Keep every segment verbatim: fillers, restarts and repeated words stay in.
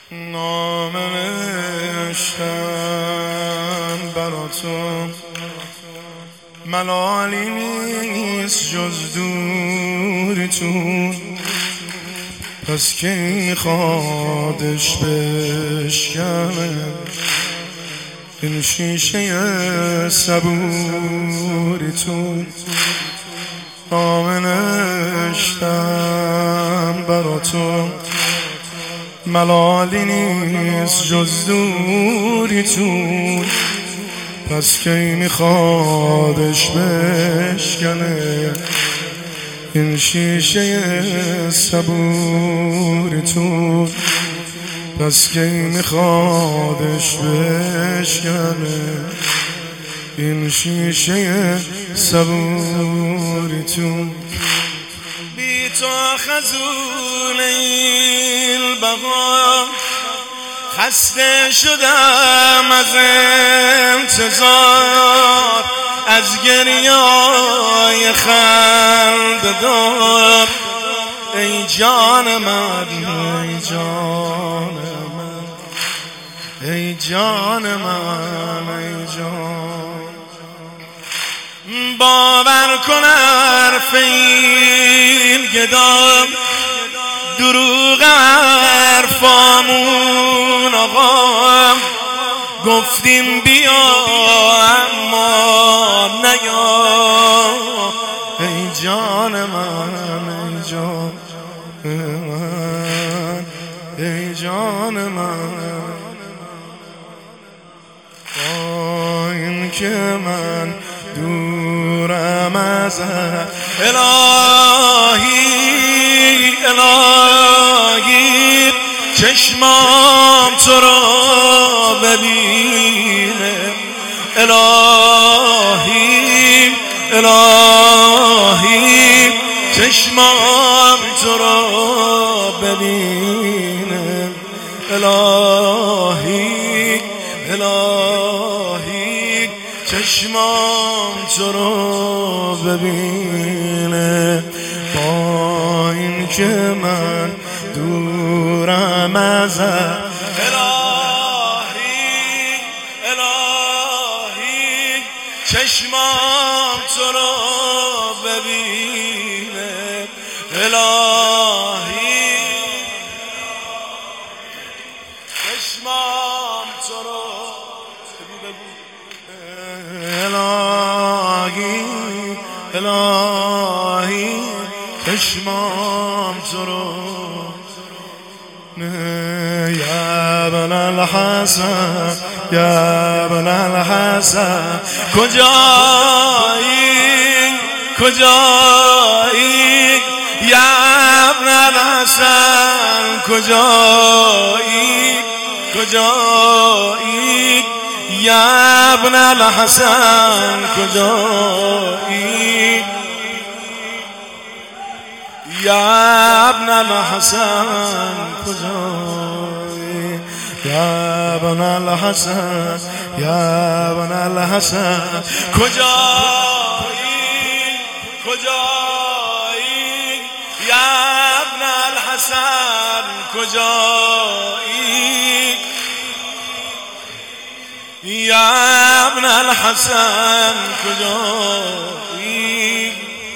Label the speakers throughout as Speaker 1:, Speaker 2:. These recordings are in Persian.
Speaker 1: نام نوشتم برا تو، ملالی نیست جز دوری تو. پس کی میخوادش بشکنه این شیشه صبوری تو. نام نوشتم برا تو، ملالی نیست جز دوری تو. پس کی میخوادش بشکنه این شیشه صبوری تو. پس کی میخوادش بشکنه این شیشه صبوری تو. بی تو خزون این بقا خسته شدم از انتظار، از گریای خنده‌دار. ای جان من، ای جان من، ای جان من، ای جان. باور کن حرف این گدا دروغ حرفامون آقا. گفتیم بیا اما نیا. ای جان من، ای جان من، ای جان من. با این که من دورم از الهی، الهی چشمام تو را ببینه. الهی، الهی چشمام تو را ببینه. الهی، الهی چشمام تو را ببینه. با این که من دورم از الهی، الهی چشمام تو را ببینه. الهی چشمام تو را الهی، الهی چشمام تو را. یا ابن الحسن، یا ابن الحسن کجایی، کجایی یا ابن الحسن کجایی، کجایی یا ابن الحسن کجایی، یا ابن الحسن کجایی، یا ابن الحسن، یا ابن الحسن کجایی، کجایی یا ابن الحسن کجایی، یا ابن الحسن کجایی.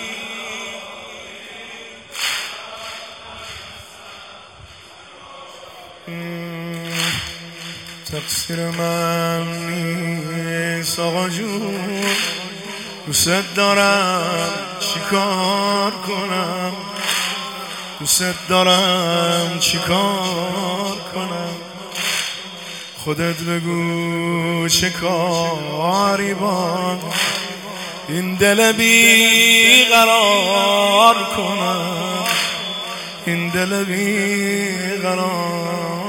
Speaker 1: تقصیر من نیست آقا جون، دوست دارم چیکار کنم، دوست دارم چیکار کنم. خودت بگو چه کاری با این دل بی قرار کنم، این دل بی قرار.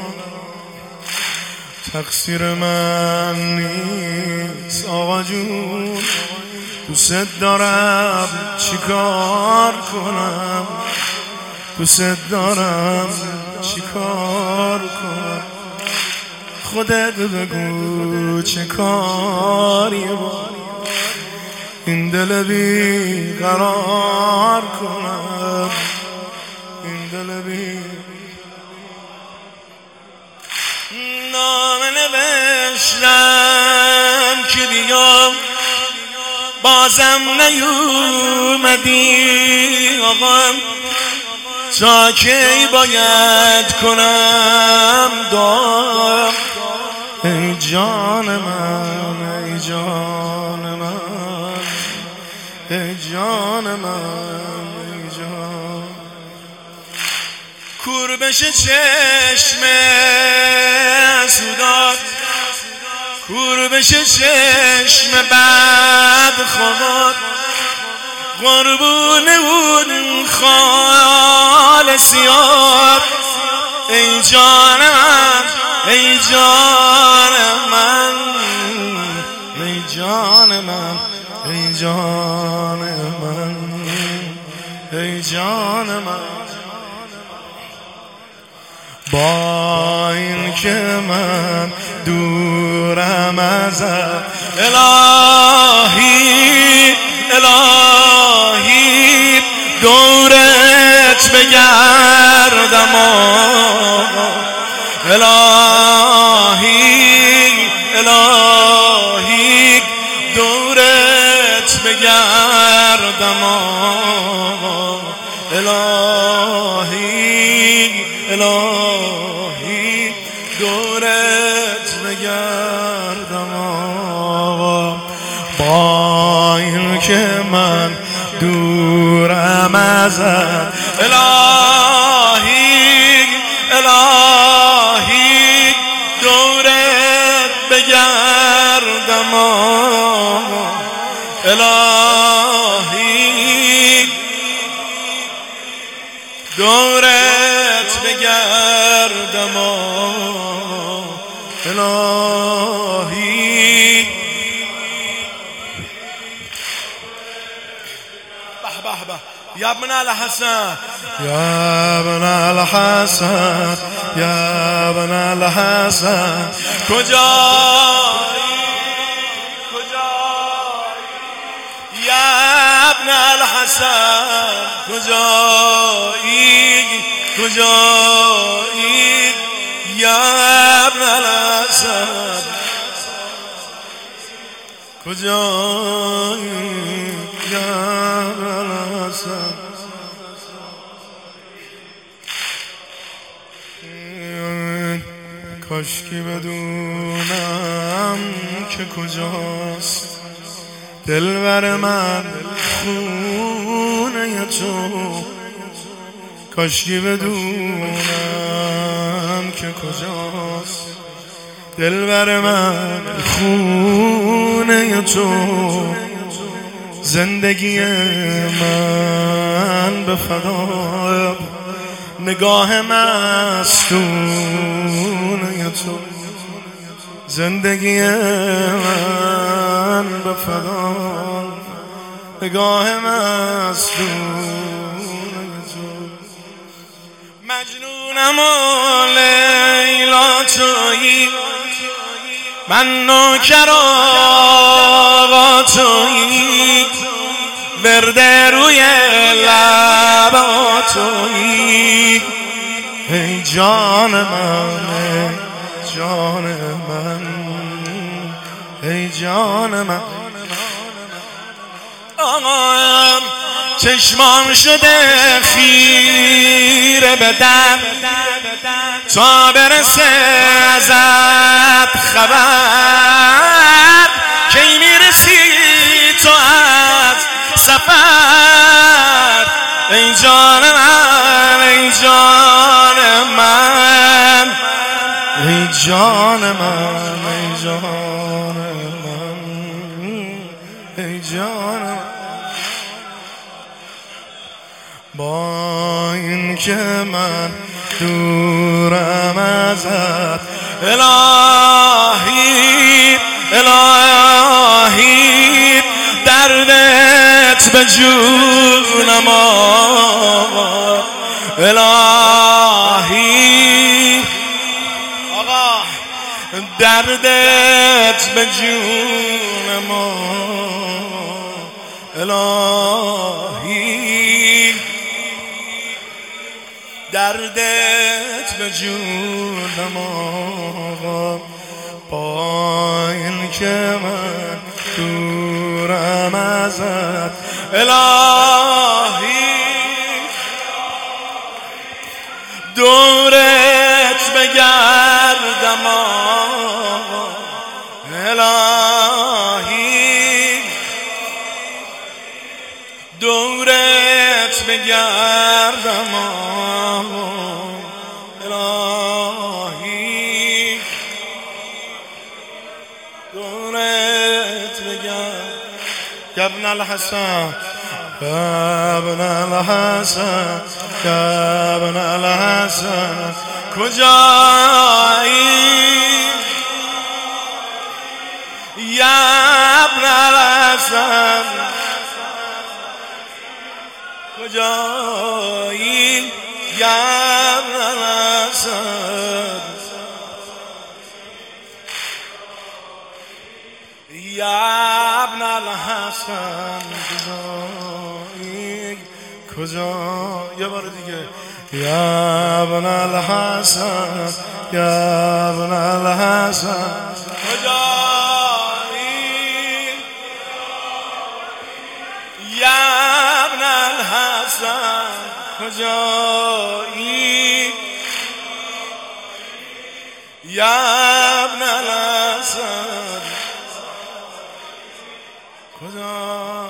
Speaker 1: تقصیر من نیست آقا جون، دوست دارم چیکار کنم، دوست دارم چیکار کنم. خودت بگو چه کاری با این دل بی قرار کنم، این دل بی نامه نوشتم که بیام بازم نیومدی آقا، تا کی باید کنم دعا؟ ای جان من، ای جان من، ای جان من، ای جان. کوربش چشم سودات، کوربش چشم بد خود، قربون اون خالصیات. ای جان من، ای جان من، ای جان من، ای جان من، ای جان من. با این که من دورم ازت الهی، الهی دورت بگردم الهی، الهی دورت بگردم الهی، الهی دورت بگردم آقا. با این که من دورم ازت الهی، الهی دورت بگردم آقا الهی دورت بگردم الهی. به به به یا ابن الحسن، یا ابن الحسن، یا ابن الحسن کجایی، کجایی یا ابن الحسن، کجایی، کجایی یا ابن الحسن، کجایی یا ابن الحسن. کاشکی بدونم که کجاست دلبر من خونه تو، کاشکی بدونم که کجاست دلبر من خونه تو. زندگی من به فدا نگاه مستونه تو، زندگی من به فدا نگاه مستونه تو. مجنونم و لیلا تویی، من نوکر آقا تویی، ورد روی لبا تویی. ای جان من، ای جان من، ای جان من. آقا چشمام شده خیره به در، تا برسه ازت خبر، کی میرسی تو از سفر. ای جان من، ای جان من، ای جان من، ای جان من، ای جان من. با این که من دورم ازت الهی، الهی دردت به جونم آقا الهی، آقا دردت به جونم آقا الهی، دردت دلت به جونم آقا، با این که من دورم ازت الهی، دورت بگردم آقا الهی، دورت بگردم آقا الهی، دورت بگردم. یا ابن الحسن یا ابن الحسن یا ابن الحسن کجایی، یا ابن الحسن کجایی، یا ابن الحسن، یا ابن الحسن کجایی، کجا یه بار دیگه، یا ابن الحسن یا ابن الحسن کجایی، یا ابن الحسن کجایی، یا ابن الحسن کجایی.